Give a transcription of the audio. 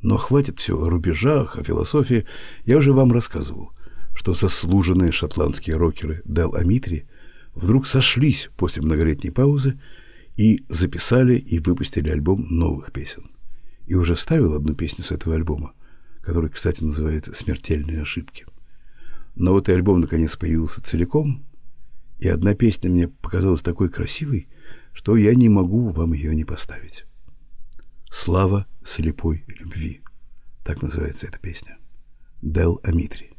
Но хватит все о рубежах, о философии. Я уже вам рассказывал, что заслуженные шотландские рокеры Del Amitri вдруг сошлись после многолетней паузы и записали и выпустили альбом новых песен. И уже ставил одну песню с этого альбома, который, кстати, называется «Смертельные ошибки». Но вот и альбом наконец появился целиком, и одна песня мне показалась такой красивой, что я не могу вам ее не поставить. «Слава слепой любви». Так называется эта песня. Del Amitri.